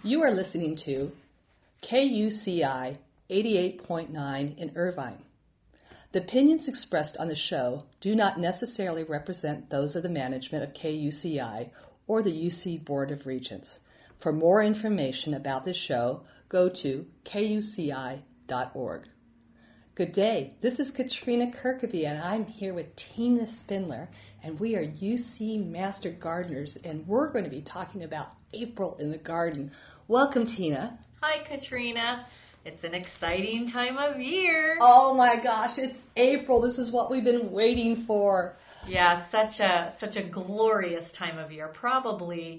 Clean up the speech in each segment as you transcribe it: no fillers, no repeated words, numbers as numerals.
You are listening to KUCI 88.9 in Irvine. The opinions expressed on the show do not necessarily represent those of the management of KUCI or the UC Board of Regents. For more information about this show, go to kuci.org. Good day. This is Katrina Kirkeby, and I'm here with Tina Spindler, and we are UC Master Gardeners, and we're going to be talking about April in the garden. Welcome, Tina. Hi, Katrina. It's an exciting time of year. Oh my gosh, it's April. This is what we've been waiting for. Yeah, such a glorious time of year. Probably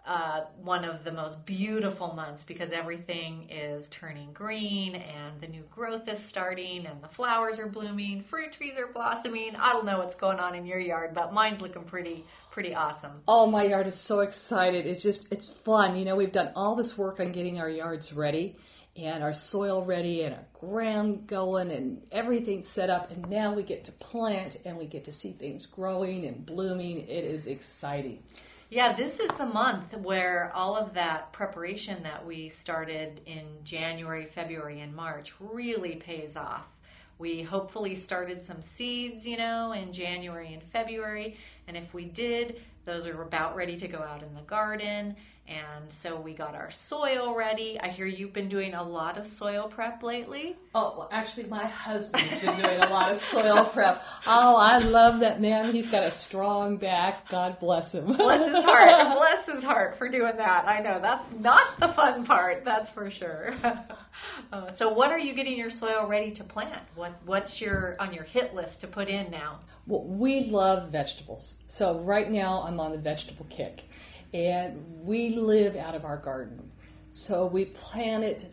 one of the most beautiful months because everything is turning green and the new growth is starting and the flowers are blooming, fruit trees are blossoming. I don't know what's going on in your yard, but mine's looking pretty awesome. Oh, my yard is so excited. It's fun. You know, we've done all this work on getting our yards ready and our soil ready and our ground going and everything set up, and now we get to plant and we get to see things growing and blooming. It is exciting. Yeah, this is the month where all of that preparation that we started in January, February, and March really pays off. We hopefully started some seeds, in January and February, and if we did, those are about ready to go out in the garden. And so we got our soil ready. I hear you've been doing a lot of soil prep lately. Oh, well, actually, my husband's been doing a lot of soil prep. Oh, I love that man. He's got a strong back. God bless him. Bless his heart. Bless his heart for doing that. I know that's not the fun part. That's for sure. So what are you getting your soil ready to plant? What's on your hit list to put in now? Well, we love vegetables. So right now I'm on the vegetable kick. And we live out of our garden. So we've planted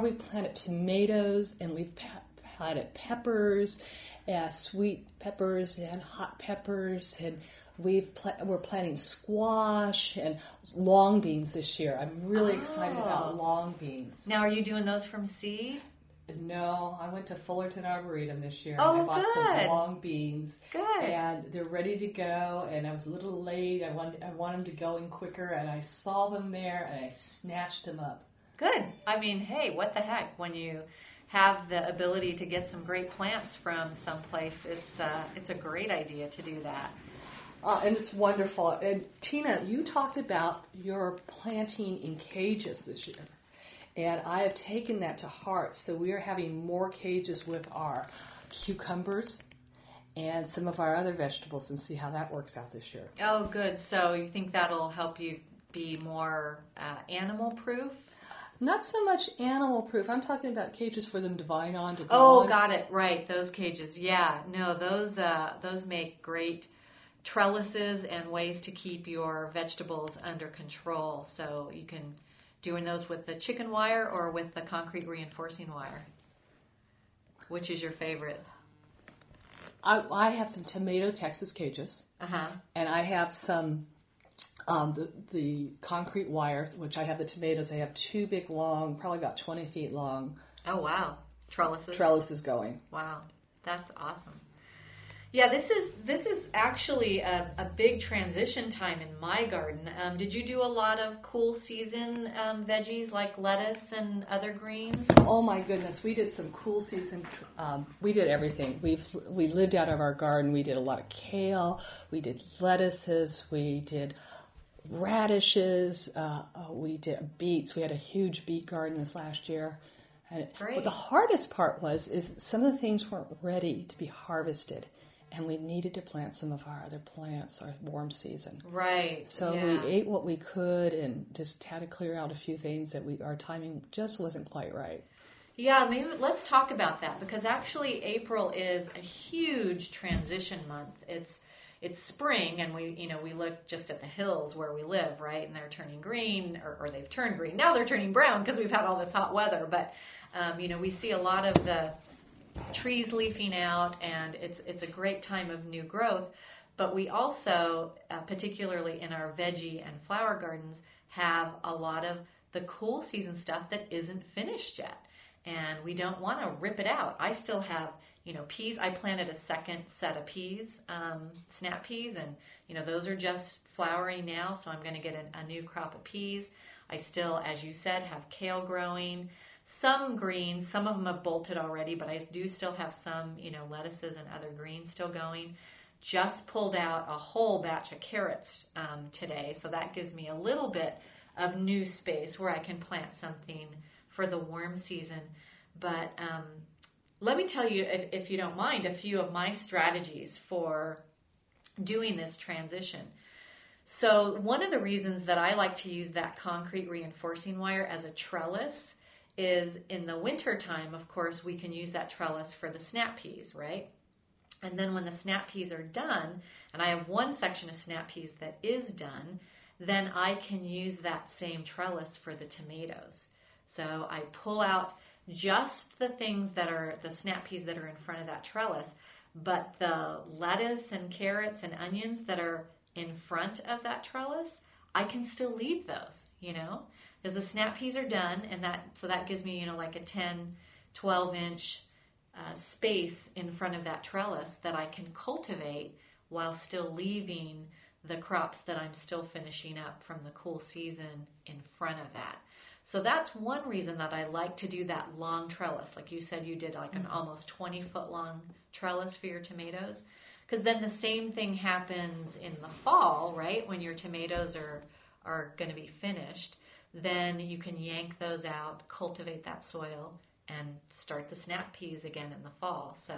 tomatoes, and we've planted peppers, sweet peppers and hot peppers, and we're planting squash and long beans this year. I'm really excited about long beans. Now, are you doing those from seed? No, I went to Fullerton Arboretum this year, and I bought good. some long beans. Good. And they're ready to go, and I was a little late. I want them to go in quicker, and I saw them there, and I snatched them up. Good. I mean, hey, what the heck? When you have the ability to get some great plants from someplace, it's a great idea to do that. And it's wonderful. And Tina, you talked about your planting in cages this year. And I have taken that to heart. So we are having more cages with our cucumbers and some of our other vegetables, and see how that works out this year. Oh, good. So you think that'll help you be more animal-proof? Not so much animal-proof. I'm talking about cages for them to vine on, to grow on. Oh, got it. Right, those cages. Yeah. No, those make great trellises and ways to keep your vegetables under control. So you can doing those with the chicken wire or with the concrete reinforcing wire? Which is your favorite? I have some tomato Texas cages, and I have some the concrete wire, which I have the tomatoes. I have two big, long, probably about 20 feet long. Oh, wow. Trellises going. Wow. That's awesome. Yeah, this is actually a big transition time in my garden. Did you do a lot of cool season veggies like lettuce and other greens? Oh my goodness, we did some cool season. We did everything. We lived out of our garden. We did a lot of kale. We did lettuces. We did radishes. We did beets. We had a huge beet garden this last year. Great. But the hardest part is some of the things weren't ready to be harvested. And we needed to plant some of our other plants, our warm season. Right. So we ate what we could and just had to clear out a few things that our timing just wasn't quite right. Yeah, maybe let's talk about that, because actually April is a huge transition month. It's spring, and we look just at the hills where we live, right? And they're turning green, or they've turned green. Now they're turning brown because we've had all this hot weather. But we see a lot of the trees leafing out, and it's a great time of new growth. But we also, particularly in our veggie and flower gardens, have a lot of the cool season stuff that isn't finished yet. And we don't want to rip it out. I still have, peas. I planted a second set of peas, snap peas, and, those are just flowering now, so I'm going to get a new crop of peas. I still, as you said, have kale growing. Some greens, some of them have bolted already, but I do still have some, lettuces and other greens still going. Just pulled out a whole batch of carrots today, so that gives me a little bit of new space where I can plant something for the warm season. But let me tell you, if you don't mind, a few of my strategies for doing this transition. So one of the reasons that I like to use that concrete reinforcing wire as a trellis is in the winter time, of course, we can use that trellis for the snap peas, right? And then when the snap peas are done, and I have one section of snap peas that is done, then I can use that same trellis for the tomatoes. So I pull out just the things that are the snap peas that are in front of that trellis, but the lettuce and carrots and onions that are in front of that trellis, I can still leave those, because the snap peas are done, and that gives me, like a 10, 12-inch space in front of that trellis that I can cultivate while still leaving the crops that I'm still finishing up from the cool season in front of that. So that's one reason that I like to do that long trellis. Like you said, you did like an almost 20-foot long trellis for your tomatoes. Because then the same thing happens in the fall, right? When your tomatoes are going to be finished, then you can yank those out, cultivate that soil, and start the snap peas again in the fall. So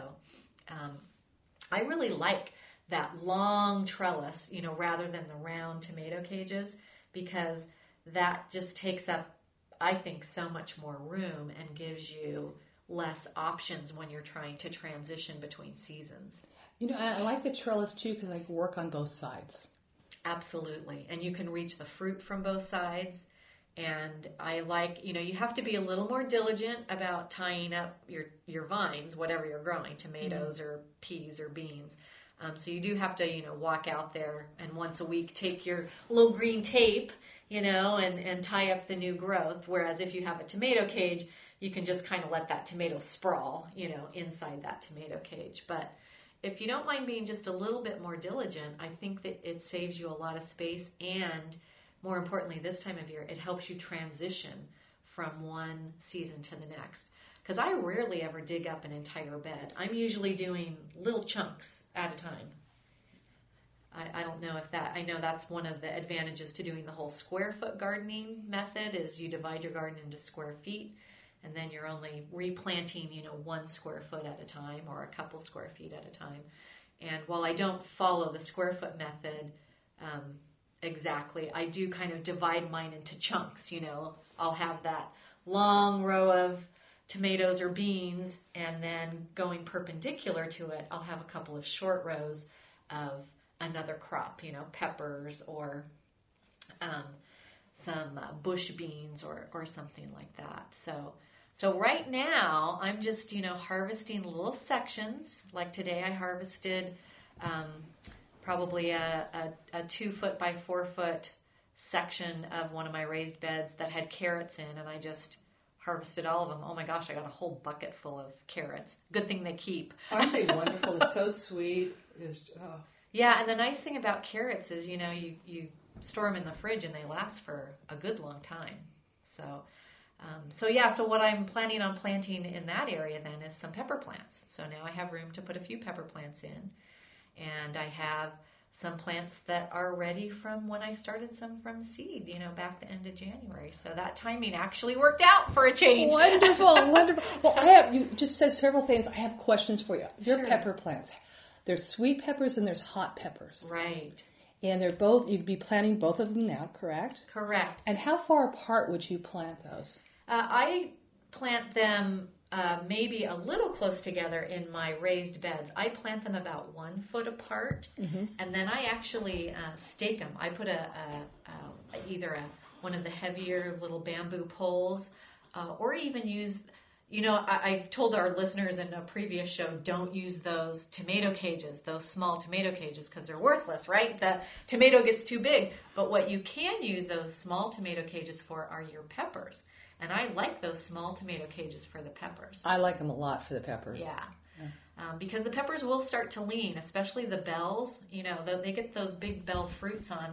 I really like that long trellis, rather than the round tomato cages, because that just takes up, I think, so much more room and gives you less options when you're trying to transition between seasons. I like the trellis too because I can work on both sides. Absolutely. And you can reach the fruit from both sides. And I like, you have to be a little more diligent about tying up your vines, whatever you're growing, tomatoes or peas or beans. So you do have to, walk out there and once a week take your little green tape, and tie up the new growth. Whereas if you have a tomato cage, you can just kind of let that tomato sprawl, inside that tomato cage. But if you don't mind being just a little bit more diligent, I think that it saves you a lot of space, and more importantly, this time of year, it helps you transition from one season to the next. Because I rarely ever dig up an entire bed. I'm usually doing little chunks at a time. I don't know if that, I know that's one of the advantages to doing the whole square foot gardening method is you divide your garden into square feet, and then you're only replanting, 1 square foot at a time or a couple square feet at a time. And while I don't follow the square foot method exactly, I do kind of divide mine into chunks. I'll have that long row of tomatoes or beans, and then going perpendicular to it, I'll have a couple of short rows of another crop, peppers or some bush beans or something like that. So right now I'm just, harvesting little sections. Like today I harvested probably a 2-foot by 4-foot section of one of my raised beds that had carrots in, and I just harvested all of them. Oh my gosh, I got a whole bucket full of carrots. Good thing they keep. Aren't they wonderful? They're so sweet. Yeah, and the nice thing about carrots is, you store them in the fridge and they last for a good long time. So what I'm planning on planting in that area then is some pepper plants. So now I have room to put a few pepper plants in, and I have some plants that are ready from when I started some from seed, back the end of January. So that timing actually worked out for a change. Wonderful, wonderful. Well, you just said several things. I have questions for you. Your Sure. pepper plants. There's sweet peppers and there's hot peppers. Right. And they're both, you'd be planting both of them now, correct? Correct. And how far apart would you plant those? I plant them maybe a little close together in my raised beds. I plant them about 1 foot apart, and then I actually stake them. I put either one of the heavier little bamboo poles, or even use, I've told our listeners in a previous show, don't use those tomato cages, those small tomato cages, because they're worthless, right? The tomato gets too big. But what you can use those small tomato cages for are your peppers. And I like those small tomato cages for the peppers. I like them a lot for the peppers. Yeah. Because the peppers will start to lean, especially the bells. They get those big bell fruits on,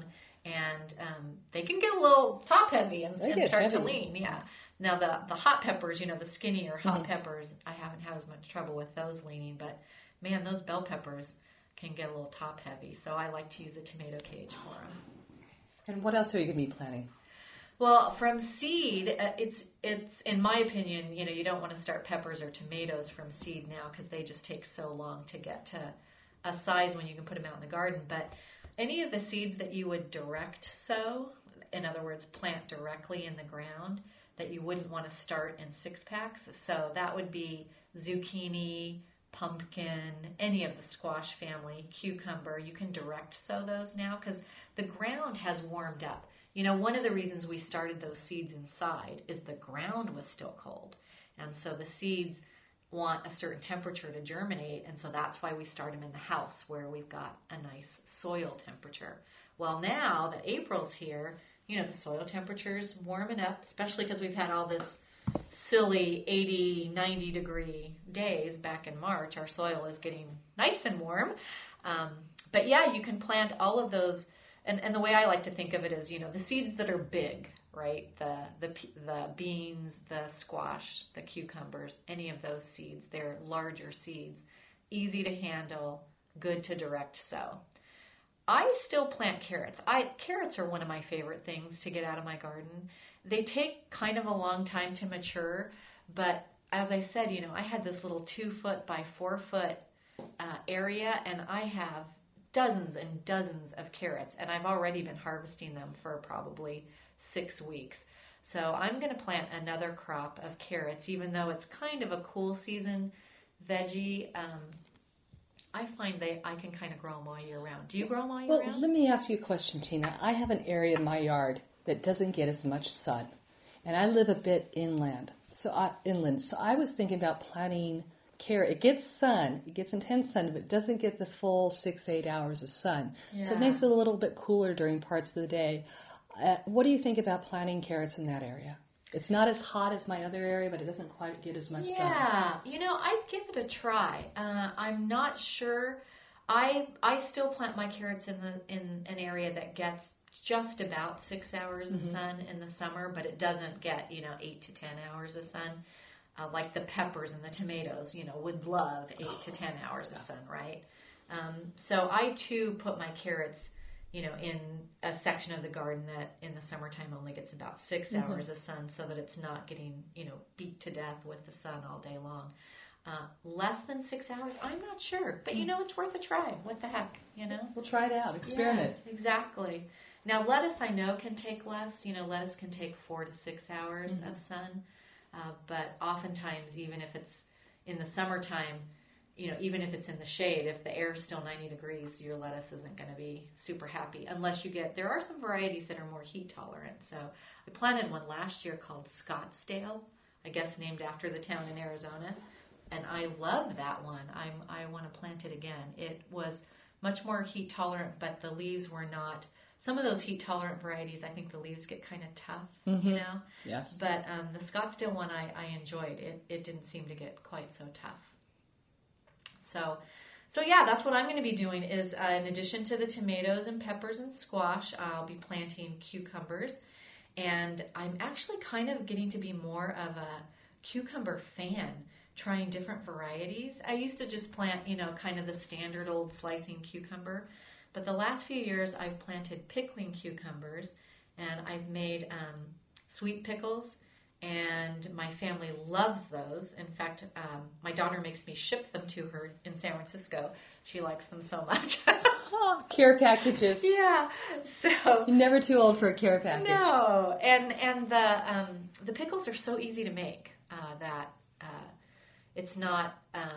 and they can get a little top heavy and start to heavy. lean. Yeah. Now the hot peppers, the skinnier hot peppers, I haven't had as much trouble with those leaning, but man, those bell peppers can get a little top heavy. So I like to use a tomato cage for them. And what else are you going to be planting? Well, from seed, it's in my opinion, you don't want to start peppers or tomatoes from seed now because they just take so long to get to a size when you can put them out in the garden. But any of the seeds that you would direct sow, in other words, plant directly in the ground, that you wouldn't want to start in 6-packs. So that would be zucchini, pumpkin, any of the squash family, cucumber. You can direct sow those now because the ground has warmed up. One of the reasons we started those seeds inside is the ground was still cold. And so the seeds want a certain temperature to germinate, and so that's why we start them in the house where we've got a nice soil temperature. Well, now that April's here, the soil temperature's warming up, especially because we've had all this silly 80, 90 degree days back in March. Our soil is getting nice and warm. But yeah, you can plant all of those. And the way I like to think of it is, the seeds that are big, right? The beans, the squash, the cucumbers, any of those seeds, they're larger seeds, easy to handle, good to direct sow. I still plant carrots. Carrots are one of my favorite things to get out of my garden. They take kind of a long time to mature, but as I said, I had this little 2-foot by 4-foot area, and I have dozens and dozens of carrots, and I've already been harvesting them for probably 6 weeks. So I'm going to plant another crop of carrots, even though it's kind of a cool season veggie. I find I can kind of grow them all year round. Do you grow them all year round? Well, let me ask you a question, Tina. I have an area in my yard that doesn't get as much sun, and I live a bit inland. So I was thinking about planting carrot. It gets sun, it gets intense sun, but it doesn't get the full 6-8 hours of sun. Yeah. So it makes it a little bit cooler during parts of the day. What do you think about planting carrots in that area? It's not as hot as my other area, but it doesn't quite get as much sun. Yeah, I'd give it a try. I'm not sure. I still plant my carrots in an area that gets just about 6 hours of sun in the summer, but it doesn't get 8 to 10 hours of sun. Like the peppers and the tomatoes, would love 8 to 10 hours of sun, right? So I too put my carrots, in a section of the garden that in the summertime only gets about 6 hours of sun, so that it's not getting, beat to death with the sun all day long. Less than 6 hours, I'm not sure, but it's worth a try. What the heck, We'll try it out. Experiment. Yeah, exactly. Now lettuce I know can take less. Lettuce can take 4 to 6 hours of sun. But oftentimes, even if it's in the summertime, even if it's in the shade, if the air is still 90 degrees, your lettuce isn't going to be super happy unless there are some varieties that are more heat tolerant. So I planted one last year called Scottsdale, I guess named after the town in Arizona. And I love that one. I want to plant it again. It was much more heat tolerant, but the leaves were not. Some of those heat-tolerant varieties, I think the leaves get kind of tough, Yes. But the Scottsdale one I enjoyed. It didn't seem to get quite so tough. So yeah, that's what I'm going to be doing is in addition to the tomatoes and peppers and squash, I'll be planting cucumbers. And I'm actually kind of getting to be more of a cucumber fan, trying different varieties. I used to just plant, kind of the standard old slicing cucumber. But the last few years, I've planted pickling cucumbers, and I've made sweet pickles, and my family loves those. In fact, my daughter makes me ship them to her in San Francisco. She likes them so much. Care packages. Yeah. So you're never too old for a care package. No, and the pickles are so easy to make that it's not.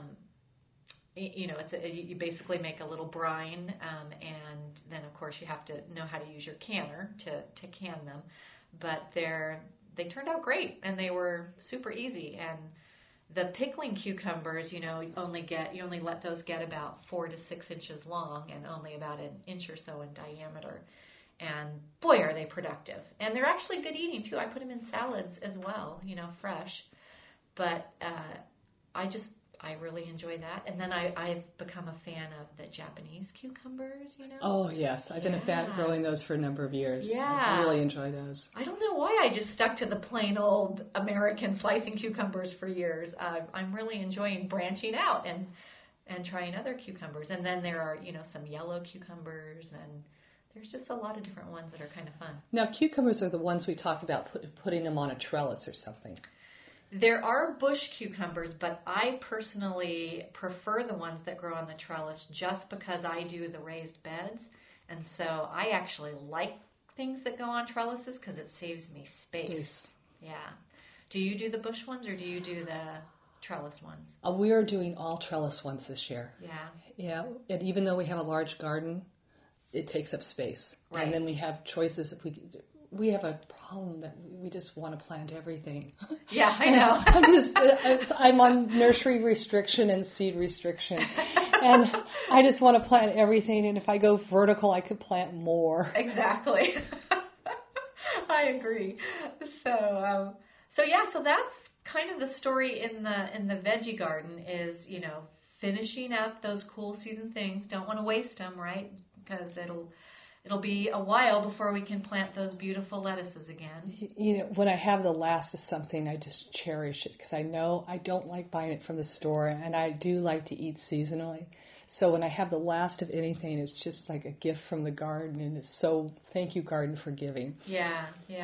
You basically make a little brine, and then of course you have to know how to use your canner to can them. But they turned out great, and they were super easy. And the pickling cucumbers, you only let those get about 4 to 6 inches long, and only about an inch or so in diameter. And boy, are they productive! And they're actually good eating too. I put them in salads as well, fresh. But I really enjoy that. And then I've become a fan of the Japanese cucumbers, Oh, yes. I've been a fan of growing those for a number of years. Yeah. I really enjoy those. I don't know why I just stuck to the plain old American slicing cucumbers for years. I'm really enjoying branching out and trying other cucumbers. And then there are, some yellow cucumbers, and there's just a lot of different ones that are kind of fun. Now, cucumbers are the ones we talk about putting them on a trellis or something. There are bush cucumbers, but I personally prefer the ones that grow on the trellis just because I do the raised beds. And so I actually like things that go on trellises because it saves me space. Yeah. Do you do the bush ones or do you do the trellis ones? We are doing all trellis ones this year. Yeah. Yeah, and even though we have a large garden, it takes up space. Right. And then we have choices. We have a problem that we just want to plant everything. Yeah, I know. I'm on nursery restriction and seed restriction. And I just want to plant everything. And if I go vertical, I could plant more. Exactly. I agree. So that's kind of the story in the veggie garden is, finishing up those cool season things. Don't want to waste them, right? Because it'll be a while before we can plant those beautiful lettuces again. When I have the last of something, I just cherish it because I know I don't like buying it from the store, and I do like to eat seasonally. So when I have the last of anything, it's just like a gift from the garden, and it's so, thank you, garden, for giving. Yeah.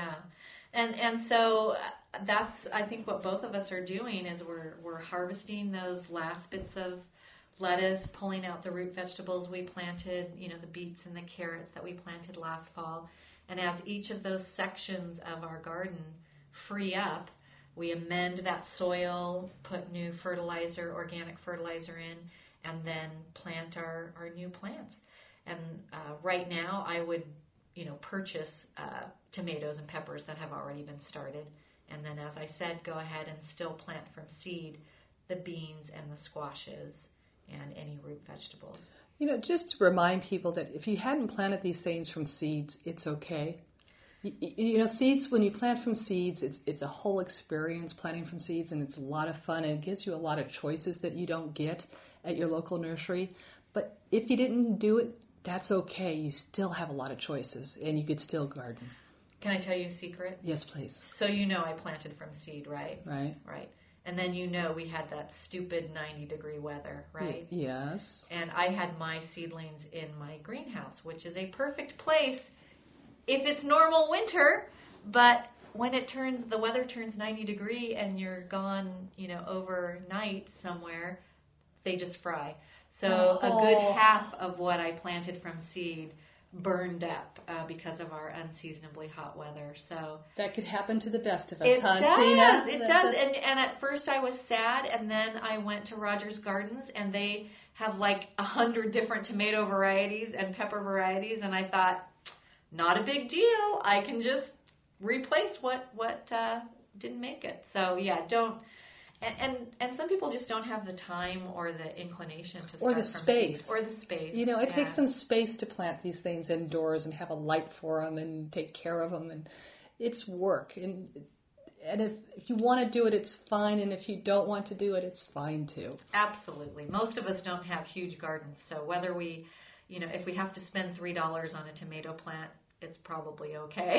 And so that's, I think, what both of us are doing is we're harvesting those last bits of lettuce, pulling out the root vegetables we planted, the beets and the carrots that we planted last fall. And as each of those sections of our garden free up, we amend that soil, put new fertilizer, organic fertilizer in, and then plant our new plants. And right now I would, purchase tomatoes and peppers that have already been started. And then, as I said, go ahead and still plant from seed the beans and the squashes and any root vegetables. Just to remind people that if you hadn't planted these things from seeds, it's okay. Seeds, when you plant from seeds, it's a whole experience planting from seeds, and it's a lot of fun, and it gives you a lot of choices that you don't get at your local nursery. But if you didn't do it, that's okay. You still have a lot of choices, and you could still garden. Can I tell you a secret? Yes, please. So I planted from seed, right? Right. And then we had that stupid 90-degree weather, right? Yes. And I had my seedlings in my greenhouse, which is a perfect place if it's normal winter, but when the weather turns 90 degree and you're gone, overnight somewhere, they just fry. So a good half of what I planted from seed burned up because of our unseasonably hot weather. So that could happen to the best of us, it huh, does. Tina? It does. And at first I was sad, and then I went to Rogers Gardens, and they have like 100 different tomato varieties and pepper varieties, and I thought, not a big deal. I can just replace what didn't make it. So yeah, don't. And some people just don't have the time or the inclination to start or the from space. seed. Or the space. It takes some space to plant these things indoors and have a light for them and take care of them, and it's work. And if you want to do it, it's fine, and if you don't want to do it, it's fine too. Absolutely. Most of us don't have huge gardens, so whether we, if we have to spend $3 on a tomato plant, it's probably okay.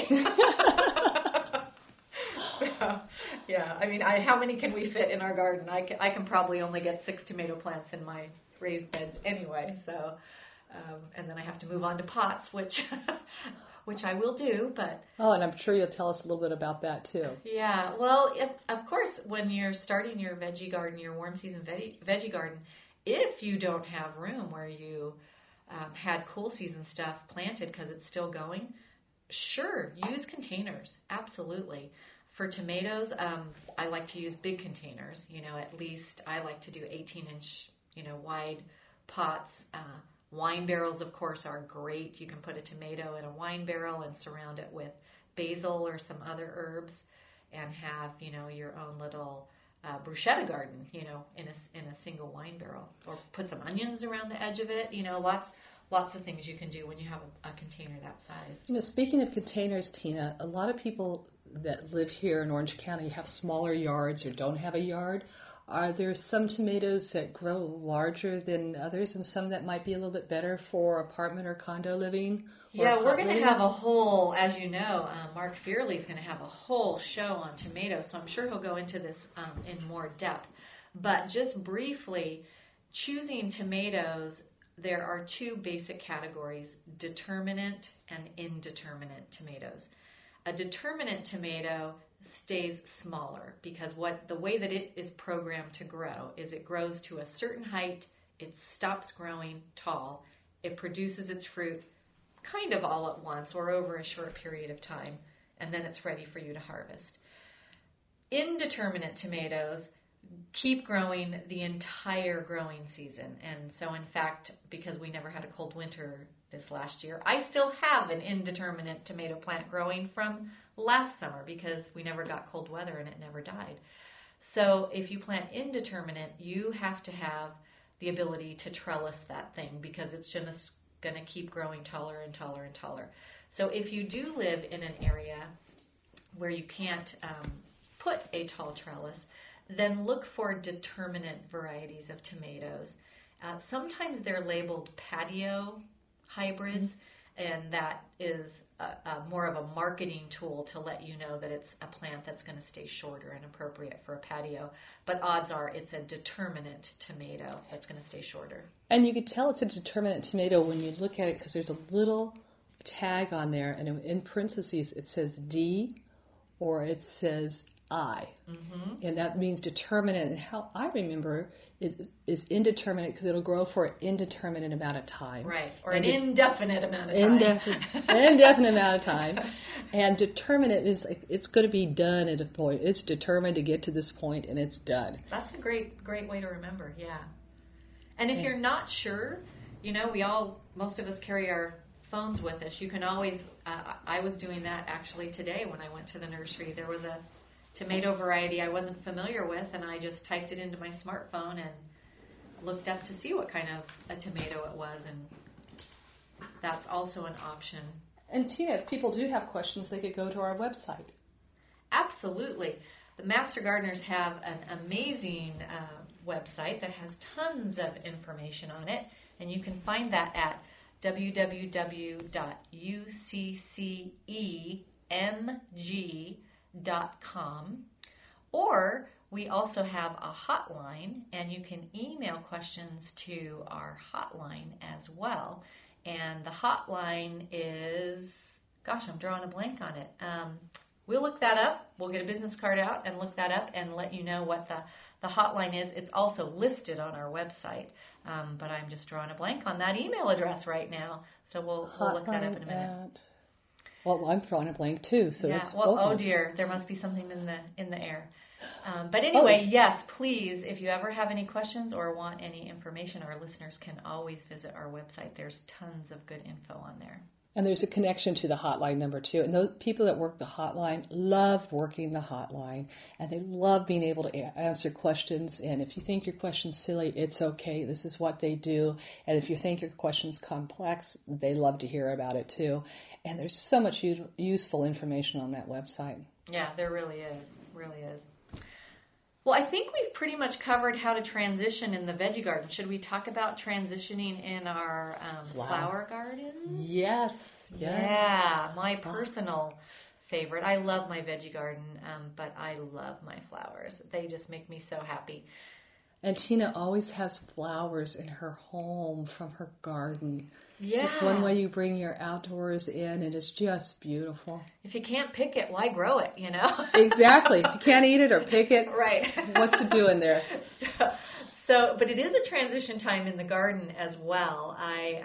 So, yeah, I mean, how many can we fit in our garden? I can probably only get 6 tomato plants in my raised beds anyway. So, and then I have to move on to pots, which I will do. But and I'm sure you'll tell us a little bit about that too. Yeah, well, of course, when you're starting your veggie garden, your warm season veggie garden, if you don't have room where you had cool season stuff planted because it's still going, sure, use containers, absolutely. For tomatoes, I like to use big containers. At least I like to do 18-inch, wide pots. Wine barrels, of course, are great. You can put a tomato in a wine barrel and surround it with basil or some other herbs, and have your own little bruschetta garden, in a single wine barrel. Or put some onions around the edge of it. Lots of things you can do when you have a container that size. Speaking of containers, Tina, a lot of people that live here in Orange County have smaller yards or don't have a yard. Are there some tomatoes that grow larger than others and some that might be a little bit better for apartment or condo living? Yeah, we're going to have a whole, as you know, Mark Fearley is going to have a whole show on tomatoes, so I'm sure he'll go into this in more depth. But just briefly, choosing tomatoes, there are two basic categories, determinate and indeterminate tomatoes. A determinate tomato stays smaller because the way that it is programmed to grow is it grows to a certain height, it stops growing tall, it produces its fruit kind of all at once or over a short period of time, and then it's ready for you to harvest. Indeterminate tomatoes keep growing the entire growing season. And so, in fact, because we never had a cold winter this last year, I still have an indeterminate tomato plant growing from last summer because we never got cold weather and it never died. So if you plant indeterminate, you have to have the ability to trellis that thing because it's just going to keep growing taller and taller and taller. So if you do live in an area where you can't put a tall trellis, then look for determinate varieties of tomatoes. Sometimes they're labeled patio hybrids, and that is more of a marketing tool to let you know that it's a plant that's going to stay shorter and appropriate for a patio. But odds are it's a determinate tomato that's going to stay shorter. And you could tell it's a determinate tomato when you look at it because there's a little tag on there, and in parentheses it says D or it says I. Mm-hmm. And that means determinate. And how I remember is indeterminate because it'll grow for an indeterminate amount of time. Right, or an indefinite amount of time. Indefinite amount of time. And determinate is like it's going to be done at a point. It's determined to get to this point, and it's done. That's a great way to remember, yeah. And if you're not sure, most of us carry our phones with us. You can always, I was doing that actually today when I went to the nursery. There was a tomato variety I wasn't familiar with, and I just typed it into my smartphone and looked up to see what kind of a tomato it was, and that's also an option. And Tina, if people do have questions, they could go to our website. Absolutely. The Master Gardeners have an amazing website that has tons of information on it, and you can find that at www.uccemg.com, or we also have a hotline, and you can email questions to our hotline as well. And the hotline is, I'm drawing a blank on it. We'll look that up. We'll get a business card out and look that up and let you know what the hotline is. It's also listed on our website, but I'm just drawing a blank on that email address right now. So we'll look that up in a minute. Well, I'm drawing a blank too. So yeah. That's well, oh dear, there must be something in the air. But anyway, yes, please, if you ever have any questions or want any information, our listeners can always visit our website. There's tons of good info on there. And there's a connection to the hotline number too. And those people that work the hotline love working the hotline, and they love being able to answer questions. And if you think your question's silly, it's okay. This is what they do. And if you think your question's complex, they love to hear about it too. And there's so much useful information on that website. Yeah, there really is. Really is. Well, I think we've pretty much covered how to transition in the veggie garden. Should we talk about transitioning in our flower gardens? Yes. Yeah, my personal favorite. I love my veggie garden, but I love my flowers. They just make me so happy. And Tina always has flowers in her home from her garden. Yeah. It's one way you bring your outdoors in, and it's just beautiful. If you can't pick it, why grow it, Exactly. If you can't eat it or pick it, right. What's to do in there? But it is a transition time in the garden as well. I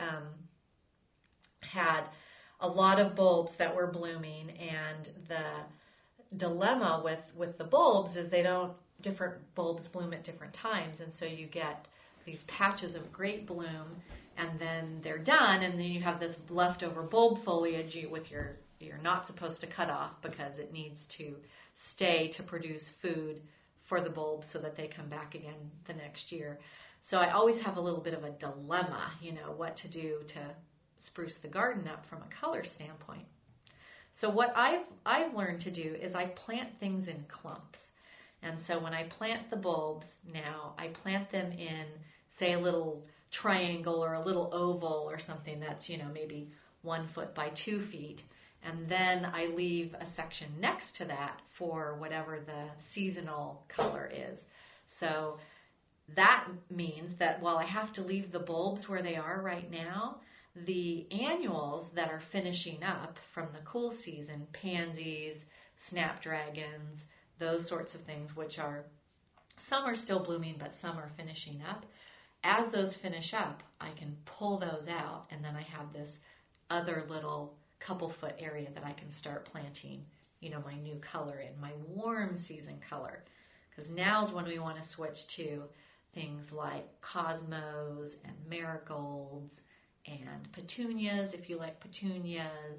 had a lot of bulbs that were blooming, and the dilemma with the bulbs is different bulbs bloom at different times, and so you get these patches of great bloom, and then they're done, and then you have this leftover bulb foliage you're not supposed to cut off because it needs to stay to produce food for the bulbs so that they come back again the next year. So I always have a little bit of a dilemma, what to do to spruce the garden up from a color standpoint. So what I've learned to do is I plant things in clumps. And so when I plant the bulbs now, I plant them in, say, a little triangle or a little oval or something that's, maybe 1 foot by 2 feet. And then I leave a section next to that for whatever the seasonal color is. So that means that while I have to leave the bulbs where they are right now, the annuals that are finishing up from the cool season, pansies, snapdragons, those sorts of things, which are, some are still blooming, but some are finishing up. As those finish up, I can pull those out, and then I have this other little couple foot area that I can start planting, my new color in, my warm season color. Because now's when we want to switch to things like cosmos and marigolds and petunias, if you like petunias,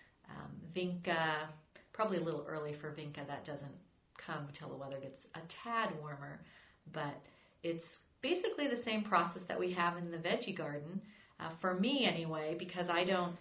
vinca. Probably a little early for vinca. That doesn't come till the weather gets a tad warmer, but it's basically the same process that we have in the veggie garden, for me anyway, because I don't,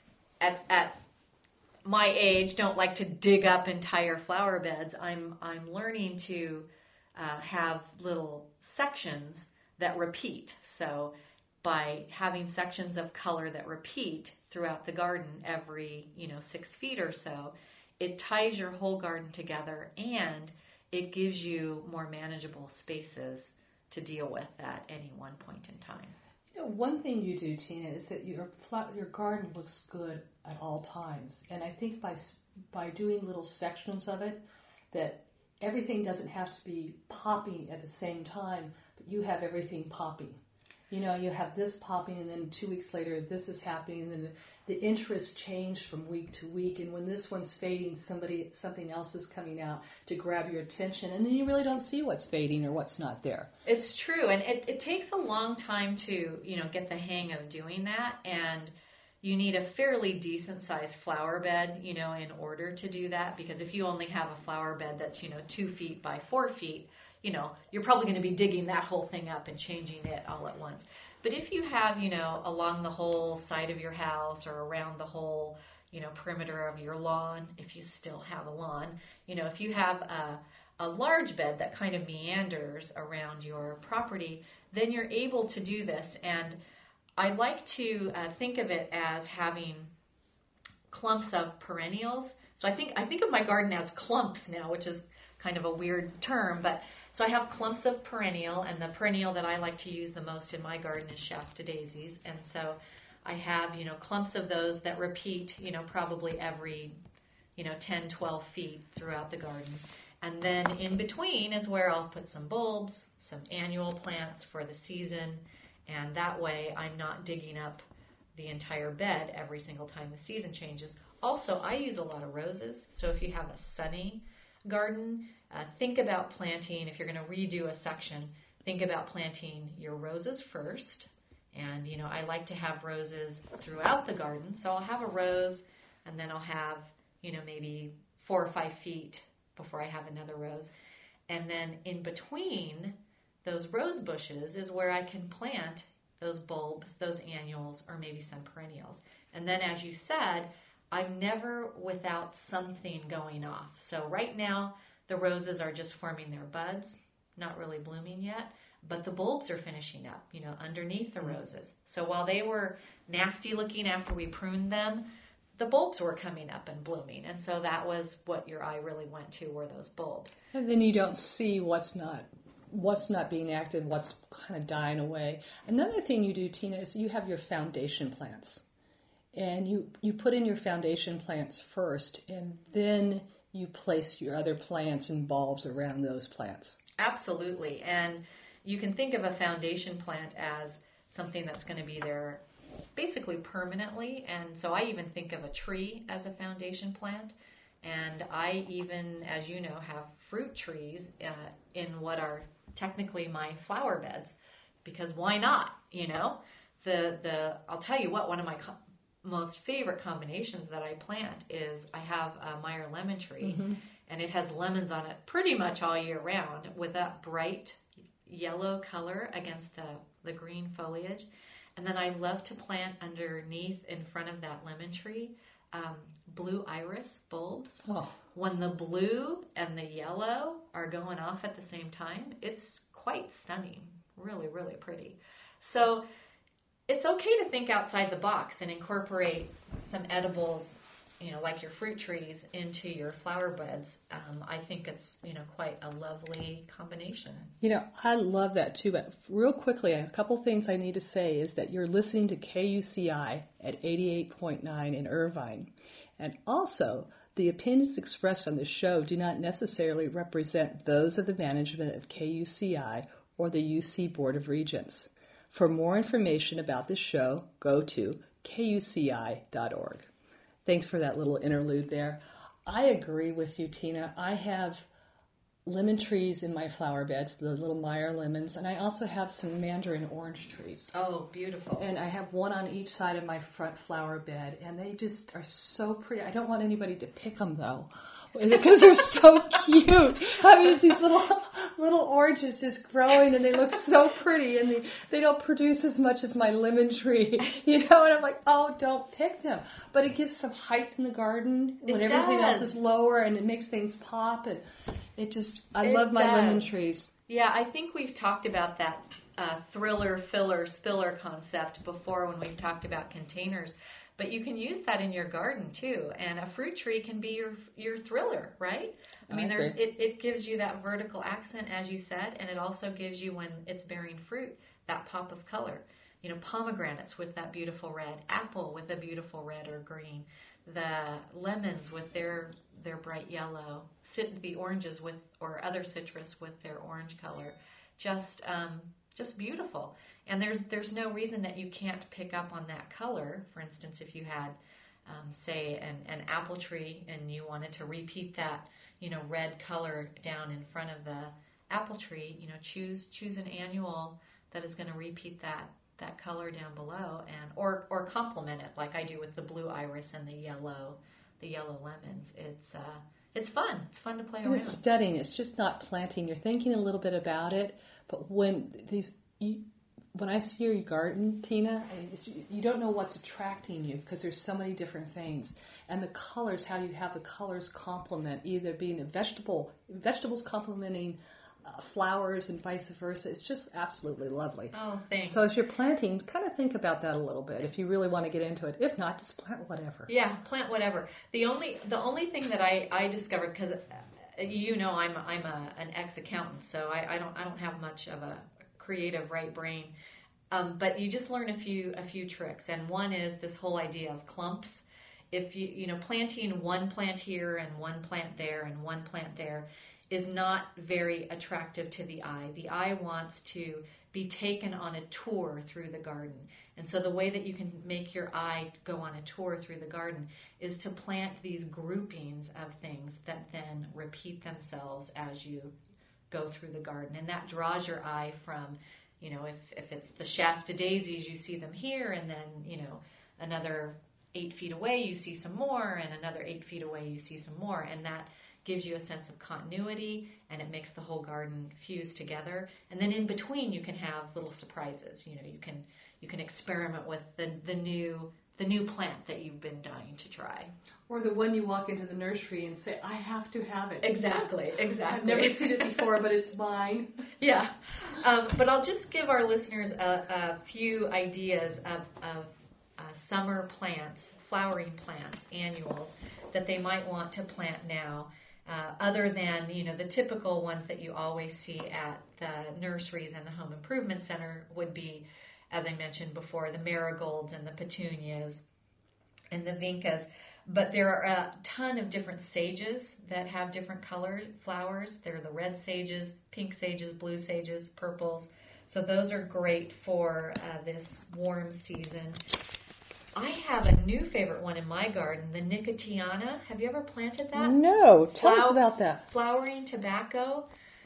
at my age, don't like to dig up entire flower beds. I'm learning to have little sections that repeat. So by having sections of color that repeat throughout the garden every 6 feet or so, it ties your whole garden together, and it gives you more manageable spaces to deal with at any one point in time. One thing you do, Tina, is that your garden looks good at all times. And I think by doing little sections of it, that everything doesn't have to be popping at the same time, but you have everything popping. You have this popping, and then 2 weeks later this is happening, and then the interest changed from week to week. And when this one's fading, something else is coming out to grab your attention, and then you really don't see what's fading or what's not there. It's true, and it takes a long time to get the hang of doing that, and you need a fairly decent sized flower bed, in order to do that. Because if you only have a flower bed that's 2 feet by 4 feet, you're probably going to be digging that whole thing up and changing it all at once. But if you have, along the whole side of your house or around the whole, perimeter of your lawn, if you still have a lawn, if you have a large bed that kind of meanders around your property, then you're able to do this. And I like to think of it as having clumps of perennials. So I think of my garden as clumps now, which is kind of a weird term, but so I have clumps of perennial, and the perennial that I like to use the most in my garden is Shafta daisies. And so I have, clumps of those that repeat, probably every, 10, 12 feet throughout the garden. And then in between is where I'll put some bulbs, some annual plants for the season, and that way I'm not digging up the entire bed every single time the season changes. Also, I use a lot of roses, so if you have a sunny garden, think about planting, if you're going to redo a section, think about planting your roses first. And, I like to have roses throughout the garden. So I'll have a rose, and then I'll have, maybe 4 or 5 feet before I have another rose. And then in between those rose bushes is where I can plant those bulbs, those annuals, or maybe some perennials. And then, as you said, I'm never without something going off. So right now, the roses are just forming their buds, not really blooming yet, but the bulbs are finishing up, underneath the roses. So while they were nasty looking after we pruned them, the bulbs were coming up and blooming. And so that was what your eye really went to, were those bulbs. And then you don't see what's not being active, what's kind of dying away. Another thing you do, Tina, is you have your foundation plants. And you put in your foundation plants first, and then you place your other plants and bulbs around those plants. Absolutely. And you can think of a foundation plant as something that's going to be there basically permanently. And so I even think of a tree as a foundation plant. And I even, as you know, have fruit trees in what are technically my flower beds, because why not? I'll tell you what, one of my most favorite combinations that I plant is I have a Meyer lemon tree, and it has lemons on it pretty much all year round with that bright yellow color against the green foliage. And then I love to plant underneath, in front of that lemon tree, blue iris bulbs. Oh, When the blue and the yellow are going off at the same time, it's quite stunning. Really, really pretty. So it's okay to think outside the box and incorporate some edibles, like your fruit trees, into your flower beds. I think it's, quite a lovely combination. I love that too. But real quickly, a couple things I need to say is that you're listening to KUCI at 88.9 in Irvine. And also, the opinions expressed on the show do not necessarily represent those of the management of KUCI or the UC Board of Regents. For more information about the show, go to kuci.org. Thanks for that little interlude there. I agree with you, Tina. I have lemon trees in my flower beds, the little Meyer lemons, and I also have some mandarin orange trees. Oh, beautiful. And I have one on each side of my front flower bed, and they just are so pretty. I don't want anybody to pick them, though, because they're so cute. I mean, it's these little oranges just growing, and they look so pretty, and they don't produce as much as my lemon tree, and I'm like, oh, don't pick them. But it gives some height in the garden when everything else is lower, and it makes things pop, and I love my lemon trees. Yeah, I think we've talked about that thriller, filler, spiller concept before when we've talked about containers. But you can use that in your garden too, and a fruit tree can be your thriller, right? I mean, it gives you that vertical accent, as you said, and it also gives you, when it's bearing fruit, that pop of color. Pomegranates with that beautiful red, apple with a beautiful red or green, the lemons with their bright yellow, the oranges or other citrus with their orange color, just beautiful. And there's no reason that you can't pick up on that color. For instance, if you had, say, an apple tree and you wanted to repeat that, red color down in front of the apple tree, choose an annual that is going to repeat that color down below, and or complement it like I do with the blue iris and the yellow lemons. It's fun. It's fun to play around. It's studying. It's just not planting. You're thinking a little bit about it, but when I see your garden, Tina, you don't know what's attracting you because there's so many different things. And the colors, how you have the colors complement, either being vegetables complementing flowers and vice versa. It's just absolutely lovely. Oh, thanks. So as you're planting, kind of think about that a little bit if you really want to get into it. If not, just plant whatever. Yeah, plant whatever. The only thing that I discovered, because I'm an ex-accountant, so I don't have much of a creative right brain. But you just learn a few tricks, and one is this whole idea of clumps. If planting one plant here and one plant there and one plant there is not very attractive to the eye. The eye wants to be taken on a tour through the garden. And so the way that you can make your eye go on a tour through the garden is to plant these groupings of things that then repeat themselves as you go through the garden. And that draws your eye from, if it's the Shasta daisies, you see them here, and then, another 8 feet away you see some more, and another 8 feet away you see some more. And that gives you a sense of continuity, and it makes the whole garden fuse together. And then in between, you can have little surprises. You can experiment with the new plant that you've been dying to try. Or the one you walk into the nursery and say, I have to have it. Exactly. I've never seen it before, but it's mine. Yeah. But I'll just give our listeners a few ideas of summer plants, flowering plants, annuals, that they might want to plant now. Other than, the typical ones that you always see at the nurseries and the home improvement center would be, as I mentioned before, the marigolds and the petunias and the vincas. But there are a ton of different sages that have different colored flowers. There are the red sages, pink sages, blue sages, purples. So those are great for this warm season. I have a new favorite one in my garden, the Nicotiana. Have you ever planted that? No. Tell us about that. Flowering tobacco.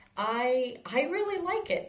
I really like it.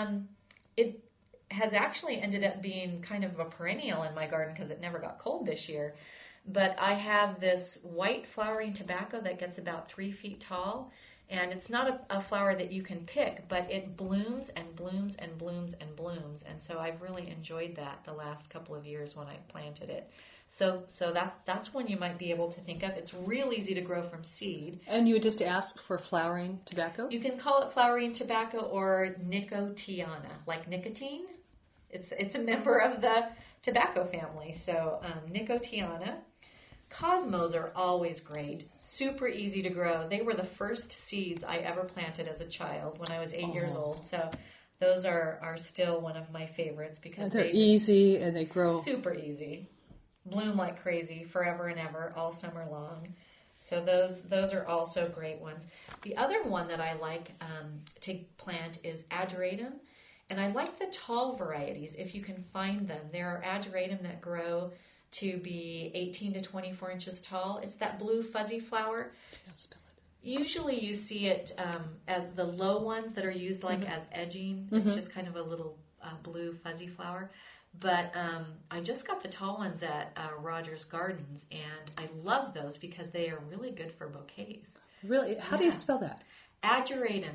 It has actually ended up being kind of a perennial in my garden because it never got cold this year. But I have this white flowering tobacco that gets about 3 feet tall. And it's not a flower that you can pick, but it blooms and blooms and blooms and blooms. And so I've really enjoyed that the last couple of years when I planted it. So that's one you might be able to think of. It's real easy to grow from seed. And you would just ask for flowering tobacco? You can call it flowering tobacco or nicotiana, like nicotine. It's a member of the tobacco family. So nicotiana. Cosmos are always great. Super easy to grow. They were the first seeds I ever planted as a child when I was 8 years old. So those are still one of my favorites because they're easy and they grow super easy. Bloom like crazy forever and ever, all summer long. So those are also great ones. The other one that I like to plant is ageratum. And I like the tall varieties if you can find them. There are ageratum that grow to be 18 to 24 inches tall. It's that blue fuzzy flower. Usually you see it as the low ones that are used like as edging. It's just kind of a little blue fuzzy flower. But I just got the tall ones at Rogers Gardens, and I love those because they are really good for bouquets. Really? How do you spell that? Ageratum,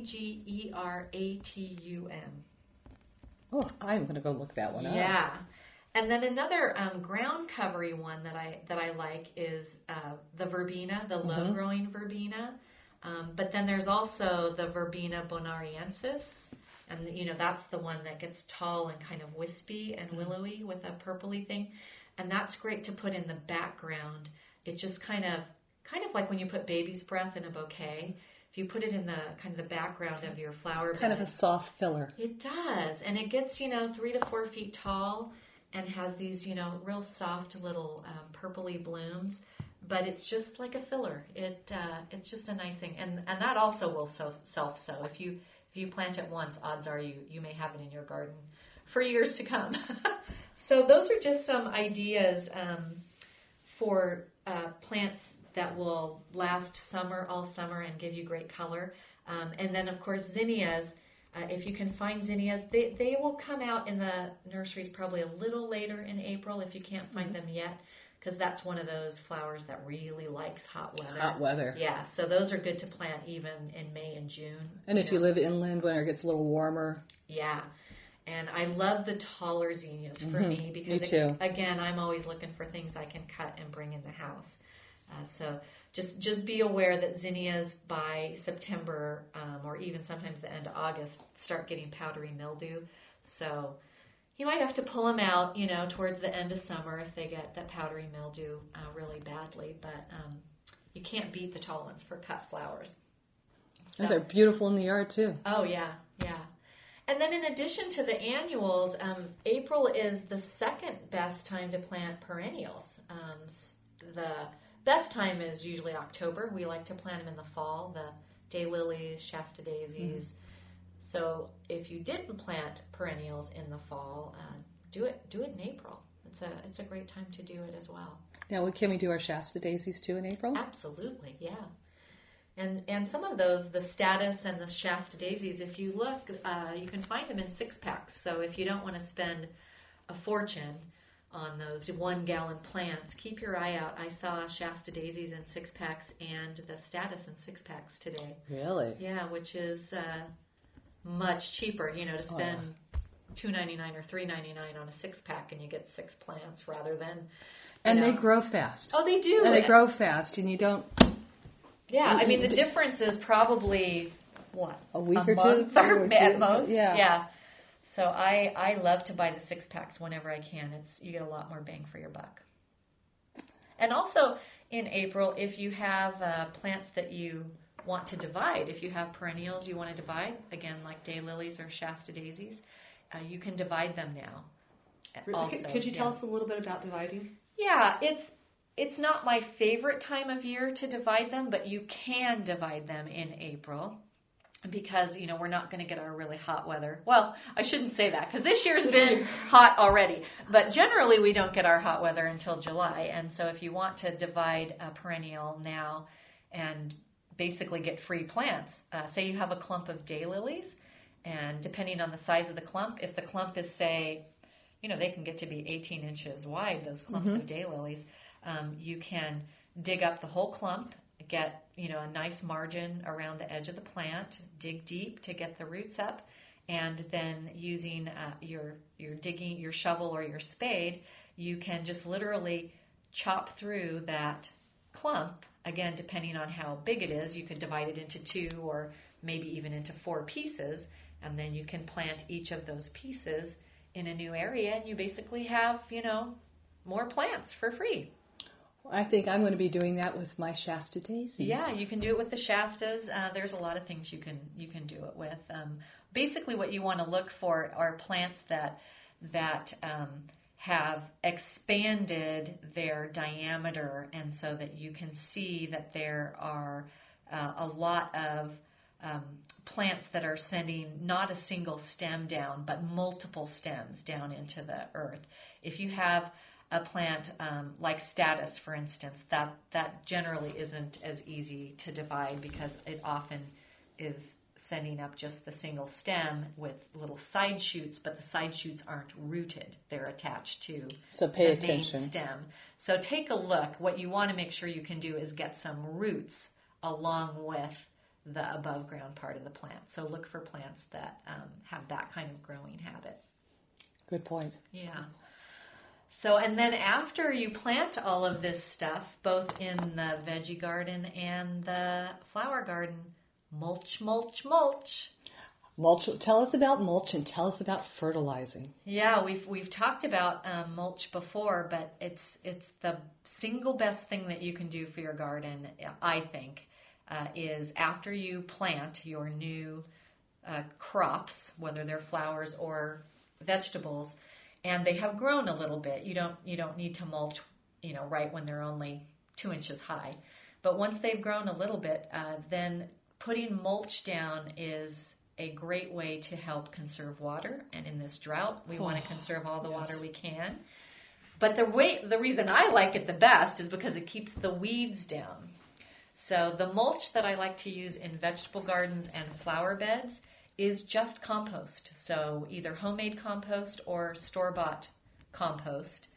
Ageratum. Oh, I'm going to go look that one up. Yeah. And then another ground covery one that I like is the verbena, the low-growing verbena. But then there's also the verbena bonariensis. And, that's the one that gets tall and kind of wispy and willowy with a purpley thing. And that's great to put in the background. It just kind of like when you put baby's breath in a bouquet. If you put it in the kind of the background of your flower bed. Kind of a soft filler. It does. And it gets, 3 to 4 feet tall and has these, real soft little purpley blooms. But it's just like a filler. It's just a nice thing. And that also will self-sow. If you plant it once, odds are you may have it in your garden for years to come. So those are just some ideas for plants that will last all summer, and give you great color. And then, of course, zinnias. If you can find zinnias, they will come out in the nurseries probably a little later in April if you can't find them yet, because that's one of those flowers that really likes hot weather. Hot weather. Yeah, so those are good to plant even in May and June. And if you live inland when it gets a little warmer. Yeah, and I love the taller zinnias for me because, me too. Again, I'm always looking for things I can cut and bring in the house. So just be aware that zinnias by September or even sometimes the end of August start getting powdery mildew. So you might have to pull them out, towards the end of summer if they get that powdery mildew really badly. But you can't beat the tall ones for cut flowers. So, and they're beautiful in the yard too. Oh, yeah. And then in addition to the annuals, April is the second best time to plant perennials. The best time is usually October. We like to plant them in the fall, the daylilies, Shasta daisies. So if you didn't plant perennials in the fall, do it in April. It's a great time to do it as well. Now, can we do our Shasta daisies too in April? Absolutely, yeah. And some of those, the Status and the Shasta daisies, if you look, you can find them in 6-packs. So if you don't want to spend a fortune on those 1-gallon plants, keep your eye out. I saw Shasta daisies in 6-packs and the Status in 6-packs today. Really? Yeah, which is much cheaper, to spend $2.99 or $3.99 on a 6-pack and you get 6 plants rather than. And they grow fast. Oh, they do. And they grow fast, and you don't. Yeah, I mean the difference is probably a week or month two at most. Yeah. So I love to buy the 6-packs whenever I can. You get a lot more bang for your buck. And also in April, if you have plants that you want to divide, if you have perennials you want to divide, again like daylilies or Shasta daisies, you can divide them now. Also, could you tell us a little bit about dividing? Yeah, it's not my favorite time of year to divide them, but you can divide them in April. Because, we're not going to get our really hot weather. Well, I shouldn't say that because this year's been hot already. But generally, we don't get our hot weather until July. And so if you want to divide a perennial now and basically get free plants, say you have a clump of daylilies, and depending on the size of the clump, if the clump is, say, they can get to be 18 inches wide, those clumps of daylilies, you can dig up the whole clump, get a nice margin around the edge of the plant, dig deep to get the roots up, and then using your shovel or your spade, you can just literally chop through that clump. Again, depending on how big it is, you could divide it into 2 or maybe even into 4 pieces, and then you can plant each of those pieces in a new area, and you basically have, more plants for free. I think I'm going to be doing that with my Shasta daisies. Yeah, you can do it with the Shastas. There's a lot of things you can do it with. Basically, what you want to look for are plants that have expanded their diameter, and so that you can see that there are a lot of plants that are sending not a single stem down, but multiple stems down into the earth. If you have a plant like Statice, for instance, that generally isn't as easy to divide because it often is sending up just the single stem with little side shoots, but the side shoots aren't rooted. They're attached to the main stem. So take a look. What you want to make sure you can do is get some roots along with the above ground part of the plant. So look for plants that have that kind of growing habit. Good point. Yeah. So, and then after you plant all of this stuff, both in the veggie garden and the flower garden, mulch, mulch, mulch. Mulch. Tell us about mulch and tell us about fertilizing. Yeah, we've talked about mulch before, but it's the single best thing that you can do for your garden, I think, is after you plant your new crops, whether they're flowers or vegetables, and they have grown a little bit. You don't need to mulch, right when they're only 2 inches high. But once they've grown a little bit, then putting mulch down is a great way to help conserve water. And in this drought, we want to conserve all the water we can. But the reason I like it the best is because it keeps the weeds down. So the mulch that I like to use in vegetable gardens and flower beds is just compost. So either homemade compost or store-bought compost.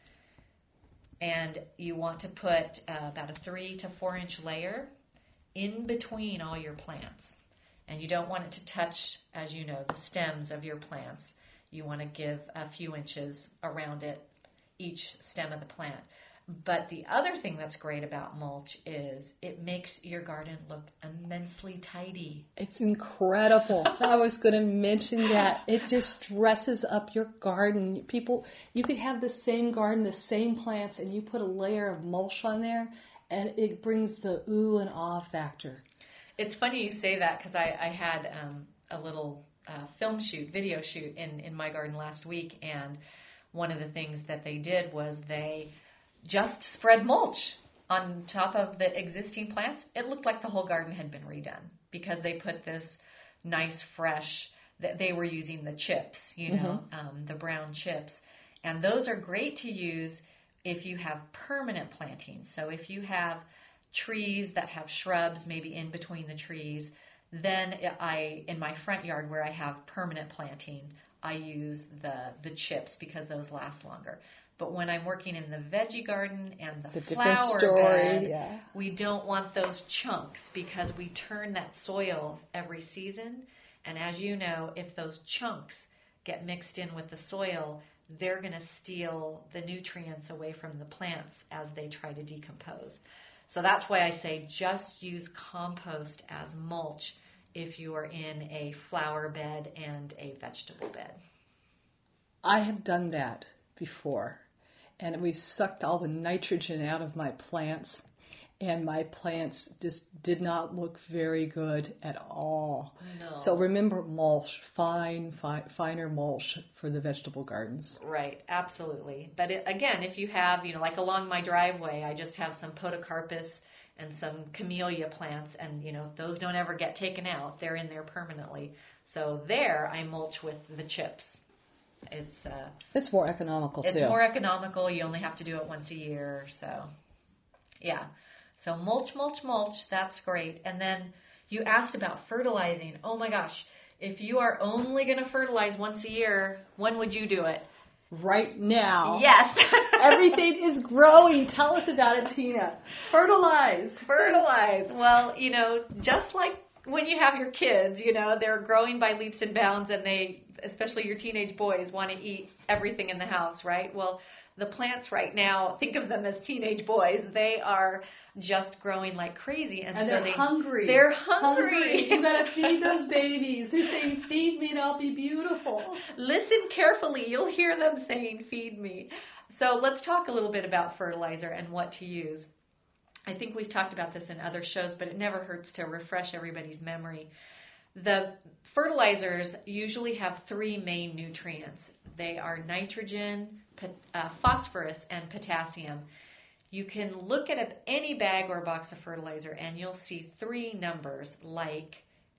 And you want to put about a 3 to 4 inch layer in between all your plants. And you don't want it to touch, as you know, the stems of your plants. You want to give a few inches around it, each stem of the plant. But the other thing that's great about mulch is it makes your garden look immensely tidy. It's incredible. I was going to mention that. It just dresses up your garden. You could have the same garden, the same plants, and you put a layer of mulch on there, and it brings the ooh and ah factor. It's funny you say that because I had a little video shoot in my garden last week, and one of the things that they did was they just spread mulch on top of the existing plants. It looked like the whole garden had been redone because they put this nice fresh, they were using the chips, the brown chips. And those are great to use if you have permanent plantings. So if you have trees that have shrubs maybe in between the trees, then in my front yard where I have permanent planting, I use the chips because those last longer. But when I'm working in the veggie garden and the flower bed, we don't want those chunks because we turn that soil every season. And as you know, if those chunks get mixed in with the soil, they're going to steal the nutrients away from the plants as they try to decompose. So that's why I say just use compost as mulch if you are in a flower bed and a vegetable bed. I have done that before. And we've sucked all the nitrogen out of my plants, and my plants just did not look very good at all. No. So remember mulch, finer mulch for the vegetable gardens. Right, absolutely. But again, if you have, like along my driveway, I just have some podocarpus and some camellia plants, and those don't ever get taken out. They're in there permanently. So there I mulch with the chips. It's more economical too. It's more economical. You only have to do it once a year. So, yeah. So mulch, mulch, mulch. That's great. And then you asked about fertilizing. Oh my gosh. If you are only going to fertilize once a year, when would you do it? Right now. Yes. Everything is growing. Tell us about it, Tina. Fertilize. Well, just like when you have your kids, they're growing by leaps and bounds, and they, especially your teenage boys, want to eat everything in the house, right? Well, the plants right now, think of them as teenage boys. They are just growing like crazy. And so they're hungry. They're hungry. You got to feed those babies. They're saying, feed me and I'll be beautiful. Listen carefully. You'll hear them saying, feed me. So let's talk a little bit about fertilizer and what to use. I think we've talked about this in other shows, but it never hurts to refresh everybody's memory. The fertilizers usually have three main nutrients. They are nitrogen, phosphorus, and potassium. You can look at any bag or box of fertilizer and you'll see three numbers like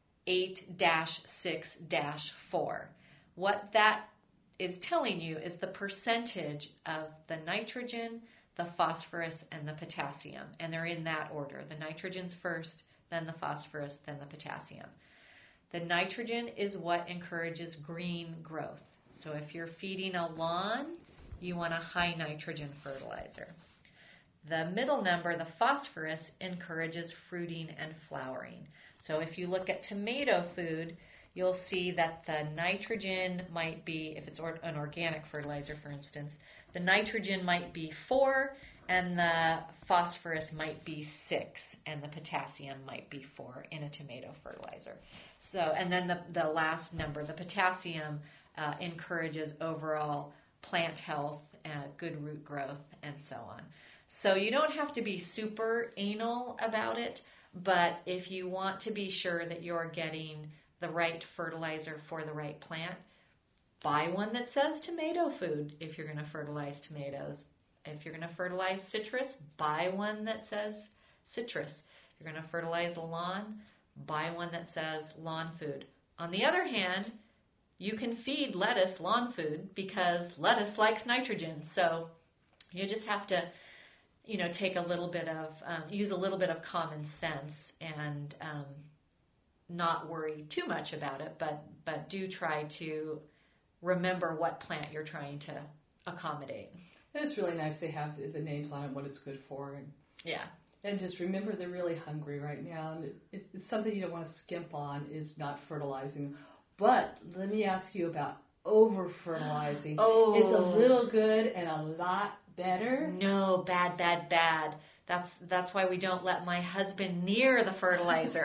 8-6-4. What that is telling you is the percentage of the nitrogen, the phosphorus, and the potassium. And they're in that order. The nitrogen's first, then the phosphorus, then the potassium. The nitrogen is what encourages green growth. So if you're feeding a lawn, you want a high nitrogen fertilizer. The middle number, the phosphorus, encourages fruiting and flowering. So if you look at tomato food, you'll see that the nitrogen might be, if it's an organic fertilizer, for instance, the nitrogen might be 4 and the phosphorus might be 6 and the potassium might be 4 in a tomato fertilizer. So, and then the last number, the potassium, encourages overall plant health, good root growth, and so on. So you don't have to be super anal about it, but if you want to be sure that you're getting the right fertilizer for the right plant, buy one that says tomato food if you're going to fertilize tomatoes. If you're going to fertilize citrus, buy one that says citrus. If you're going to fertilize a lawn, buy one that says lawn food. On the other hand, you can feed lettuce lawn food because lettuce likes nitrogen. So you just have to, take a little bit of, use a little bit of common sense and not worry too much about it, but do try to remember what plant you're trying to accommodate. It's really nice they have the names on it, what it's good for. And just remember they're really hungry right now. And it's something you don't want to skimp on is not fertilizing. But let me ask you about over-fertilizing. Oh. It's a little good and a lot better. No, bad. That's why we don't let my husband near the fertilizer.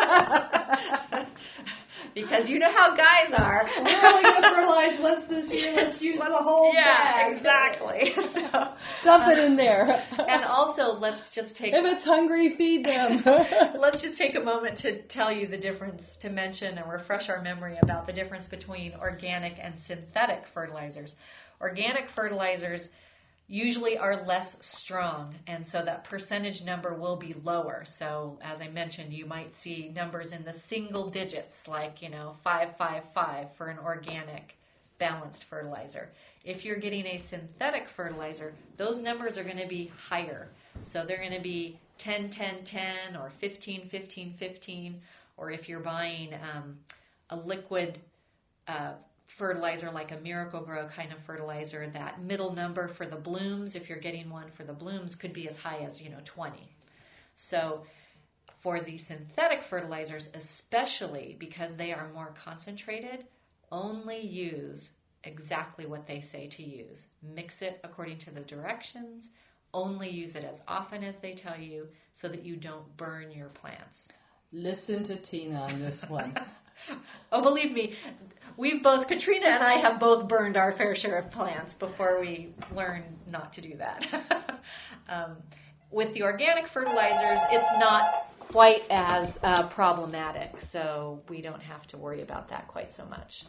Because you know how guys are. We're only going to fertilize once this year. Let's use the whole bag. Exactly. So, dump it in there. And also, let's just take... If it's hungry, feed them. Let's just take a moment to tell you the difference, to mention and refresh our memory about the difference between organic and synthetic fertilizers. Organic fertilizers usually are less strong, and so that percentage number will be lower. So as I mentioned, you might see numbers in the single digits, like 555 for an organic balanced fertilizer. If you're getting a synthetic fertilizer, those numbers are going to be higher. So they're going to be 10, 10, 10 or 15, 15, 15, or if you're buying a liquid fertilizer like a Miracle-Gro kind of fertilizer, that middle number for the blooms, if you're getting one for the blooms, could be as high as 20. So for the synthetic fertilizers, especially because they are more concentrated, only use exactly what they say to use. Mix it according to the directions. Only use it as often as they tell you so that you don't burn your plants. Listen to Tina on this one. Oh, believe me, Katrina and I have both burned our fair share of plants before we learn not to do that. With the organic fertilizers, it's not quite as problematic, so we don't have to worry about that quite so much.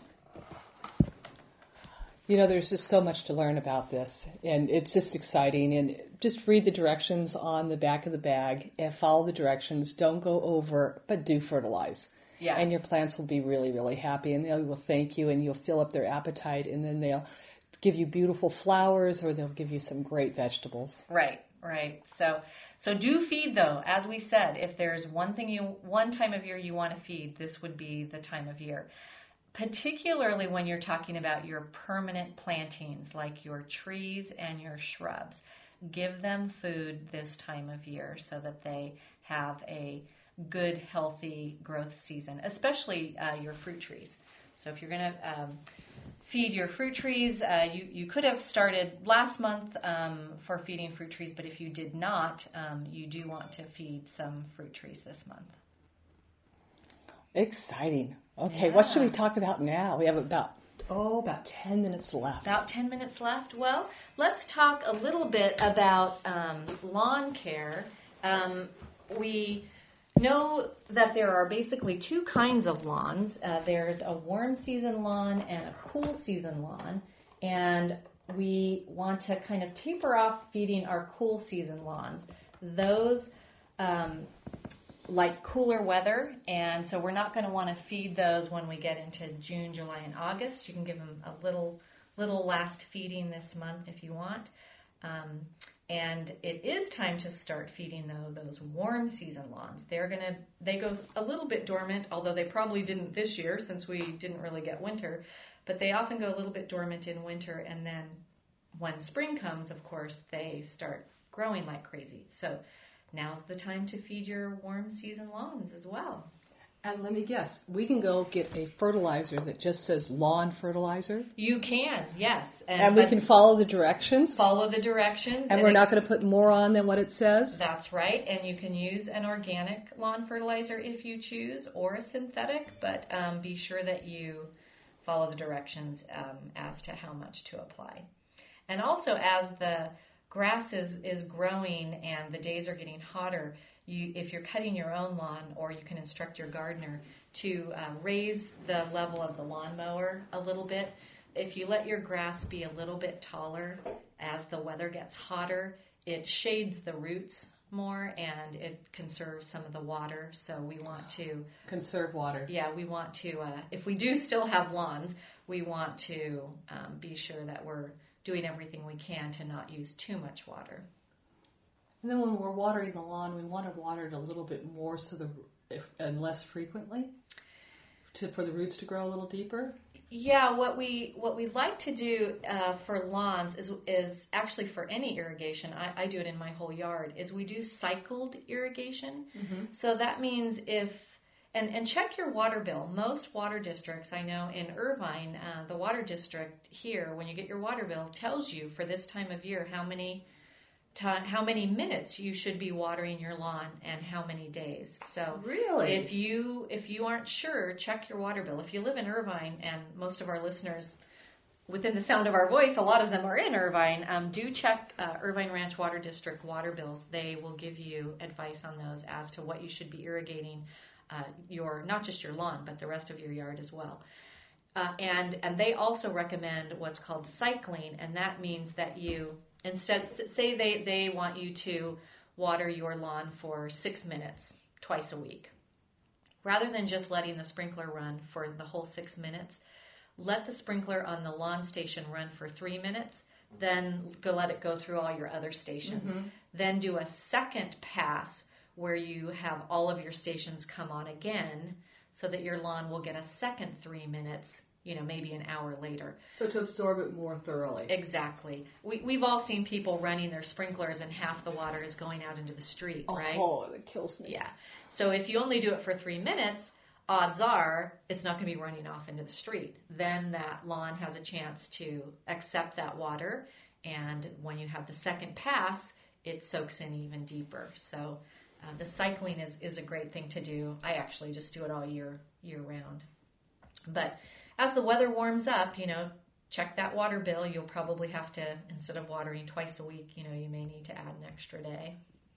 There's just so much to learn about this, and it's just exciting. And just read the directions on the back of the bag and follow the directions. Don't go over, but do fertilize. Yeah. And your plants will be really, really happy, and they will thank you, and you'll fill up their appetite, and then they'll give you beautiful flowers, or they'll give you some great vegetables. Right. So do feed, though. As we said, if there's one time of year you want to feed, this would be the time of year. Particularly when you're talking about your permanent plantings, like your trees and your shrubs. Give them food this time of year so that they have a good, healthy growth season, especially your fruit trees. So if you're going to feed your fruit trees, you could have started last month for feeding fruit trees, but if you did not, you do want to feed some fruit trees this month. Exciting. Okay, what should we talk about now? We have about 10 minutes left. About 10 minutes left. Well, let's talk a little bit about lawn care. We know that there are basically two kinds of lawns. There's a warm season lawn and a cool season lawn. And we want to kind of taper off feeding our cool season lawns. Those like cooler weather, and so we're not going to want to feed those when we get into June, July, and August. You can give them a little last feeding this month if you want. And it is time to start feeding those warm season lawns. They go a little bit dormant, although they probably didn't this year since we didn't really get winter, but they often go a little bit dormant in winter, and then when spring comes, of course, they start growing like crazy. So now's the time to feed your warm season lawns as well. And let me guess, we can go get a fertilizer that just says lawn fertilizer? You can, yes. And we can follow the directions? Follow the directions. And we're not going to put more on than what it says? That's right. And you can use an organic lawn fertilizer if you choose, or a synthetic, but be sure that you follow the directions as to how much to apply. And also, as the grass is growing and the days are getting hotter, if you're cutting your own lawn, or you can instruct your gardener to raise the level of the lawnmower a little bit. If you let your grass be a little bit taller as the weather gets hotter, it shades the roots more and it conserves some of the water. So we want to conserve water. Yeah, we want to, if we do still have lawns, we want to be sure that we're doing everything we can to not use too much water. And then when we're watering the lawn, we want to water it a little bit more and less frequently for the roots to grow a little deeper? Yeah, what we like to do for lawns is actually for any irrigation, I do it in my whole yard, is we do cycled irrigation. Mm-hmm. So that means and check your water bill. Most water districts, I know in Irvine, the water district here, when you get your water bill, tells you for this time of year how many minutes you should be watering your lawn and how many days. So really, if you aren't sure, check your water bill. If you live in Irvine, and most of our listeners within the sound of our voice, a lot of them are in Irvine, do check Irvine Ranch Water District water bills. They will give you advice on those as to what you should be irrigating not just your lawn, but the rest of your yard as well. And they also recommend what's called cycling, and that means that you instead, say they want you to water your lawn for 6 minutes twice a week. Rather than just letting the sprinkler run for the whole 6 minutes, let the sprinkler on the lawn station run for 3 minutes, then let it go through all your other stations. Mm-hmm. Then do a second pass where you have all of your stations come on again so that your lawn will get a second 3 minutes, maybe an hour later. So to absorb it more thoroughly. Exactly. We've all seen people running their sprinklers and half the water is going out into the street, right? Oh, that kills me. Yeah. So if you only do it for 3 minutes, odds are it's not going to be running off into the street. Then that lawn has a chance to accept that water, and when you have the second pass, it soaks in even deeper. So the cycling is a great thing to do. I actually just do it all year round. But as the weather warms up, check that water bill. You'll probably have to, instead of watering twice a week, you may need to add an extra day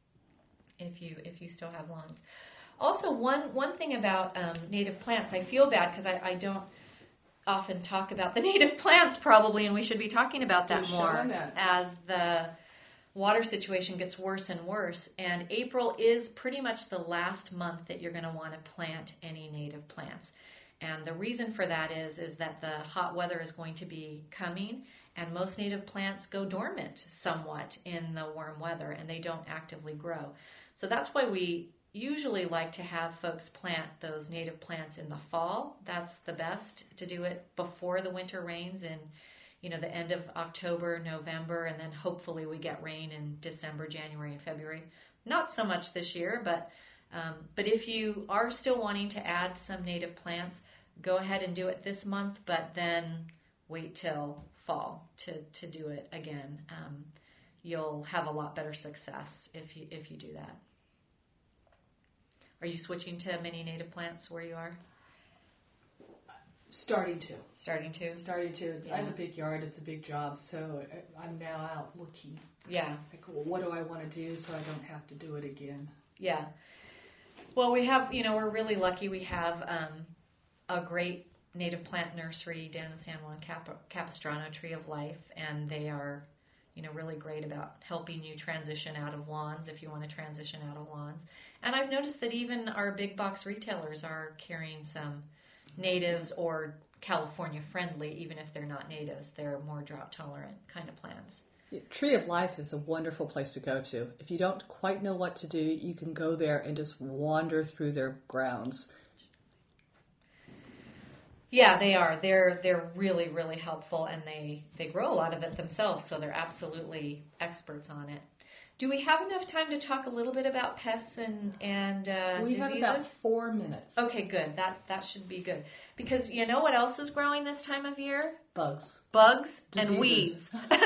if you still have lawns. Also, one thing about native plants, I feel bad because I don't often talk about the native plants probably, and we should be talking about that more as the water situation gets worse and worse. And April is pretty much the last month that you're going to want to plant any native plants. And the reason for that is that the hot weather is going to be coming, and most native plants go dormant somewhat in the warm weather, and they don't actively grow. So that's why we usually like to have folks plant those native plants in the fall. That's the best to do it before the winter rains in the end of October, November, and then hopefully we get rain in December, January, and February. Not so much this year, but if you are still wanting to add some native plants, go ahead and do it this month, but then wait till fall to do it again. You'll have a lot better success if you do that. Are you switching to many native plants where you are? Starting to. Yeah. I have a big yard. It's a big job, so I'm now out looking. Yeah. Like, well, what do I want to do so I don't have to do it again? Yeah. Well, we have, we're really lucky. We have a great native plant nursery down in San Juan Capistrano, Tree of Life, and they are, really great about helping you transition out of lawns if you want to transition out of lawns. And I've noticed that even our big box retailers are carrying some natives or California friendly, even if they're not natives. They're more drought tolerant kind of plants. Tree of Life is a wonderful place to go to. If you don't quite know what to do, you can go there and just wander through their grounds. Yeah, they are. They're really, really helpful, and they grow a lot of it themselves, so they're absolutely experts on it. Do we have enough time to talk a little bit about pests and we diseases? have about 4 minutes. Okay, good. That should be good. Because you know what else is growing this time of year? Bugs. Bugs Diseases. and weeds.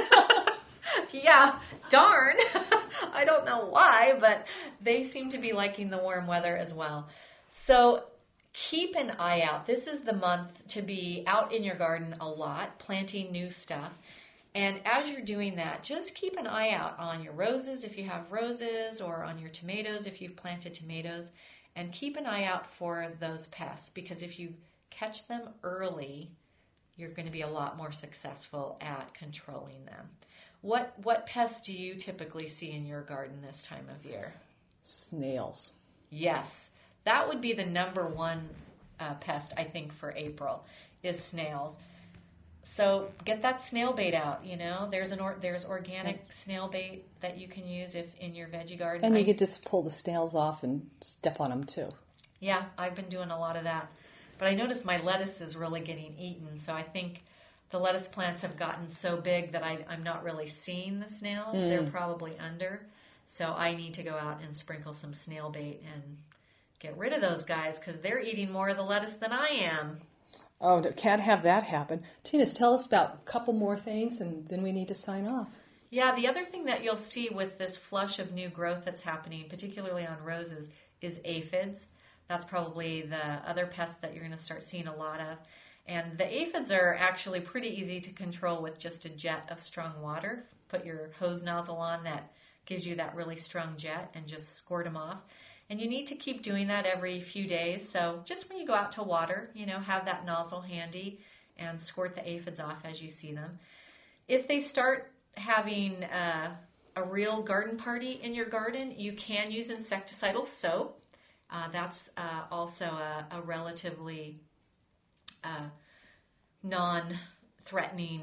Yeah, darn. I don't know why, but they seem to be liking the warm weather as well. So keep an eye out. This is the month to be out in your garden a lot, planting new stuff. And as you're doing that, just keep an eye out on your roses if you have roses, or on your tomatoes if you've planted tomatoes. And keep an eye out for those pests, because if you catch them early, you're going to be a lot more successful at controlling them. What pests do you typically see in your garden this time of year? Snails. Yes, that would be the number one pest, I think, for April, is snails. So get that snail bait out. There's organic snail bait that you can use if in your veggie garden. And you could just pull the snails off and step on them too. Yeah, I've been doing a lot of that. But I noticed my lettuce is really getting eaten, so I think the lettuce plants have gotten so big that I'm not really seeing the snails. They're probably under. So I need to go out and sprinkle some snail bait and get rid of those guys, because they're eating more of the lettuce than I am. Oh, can't have that happen. Tina, tell us about a couple more things, and then we need to sign off. Yeah, the other thing that you'll see with this flush of new growth that's happening, particularly on roses, is aphids. That's probably the other pest that you're going to start seeing a lot of. And the aphids are actually pretty easy to control with just a jet of strong water. Put your hose nozzle on that gives you that really strong jet and just squirt them off. And you need to keep doing that every few days. So just when you go out to water, have that nozzle handy and squirt the aphids off as you see them. If they start having a real garden party in your garden, you can use insecticidal soap. That's also a relatively non-threatening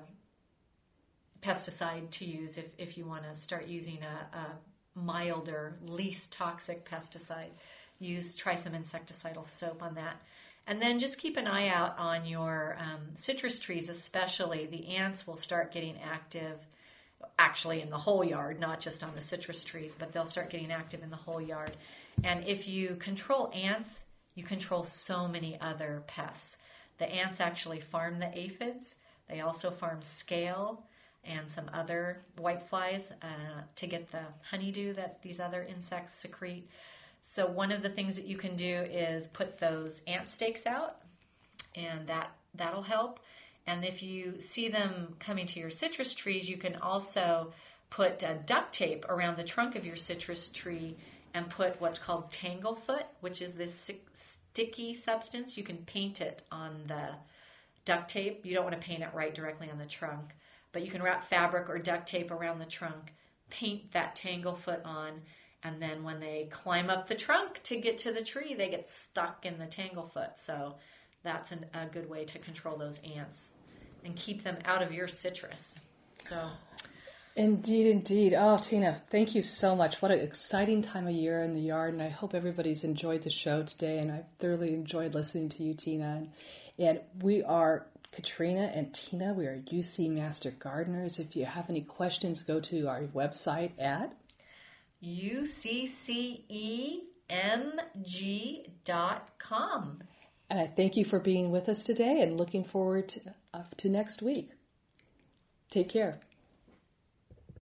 pesticide to use if you want to start using a milder, least toxic pesticide. Try some insecticidal soap on that. And then just keep an eye out on your citrus trees especially. The ants will start getting active actually in the whole yard, not just on the citrus trees, but they'll start getting active in the whole yard. And if you control ants, you control so many other pests. The ants actually farm the aphids. They also farm scale and some other whiteflies to get the honeydew that these other insects secrete. So one of the things that you can do is put those ant stakes out, and that'll help. And if you see them coming to your citrus trees, you can also put duct tape around the trunk of your citrus tree and put what's called tanglefoot, which is this sticky substance. You can paint it on the duct tape. You don't want to paint it right directly on the trunk, but you can wrap fabric or duct tape around the trunk, paint that tanglefoot on, and then when they climb up the trunk to get to the tree, they get stuck in the tanglefoot. So that's a good way to control those ants and keep them out of your citrus. So, Indeed. Oh, Tina, thank you so much. What an exciting time of year in the yard, and I hope everybody's enjoyed the show today, and I've thoroughly enjoyed listening to you, Tina. And we are Katrina and Tina. We are UC Master Gardeners. If you have any questions, go to our website at uccemg.com. And I thank you for being with us today and looking forward to next week. Take care.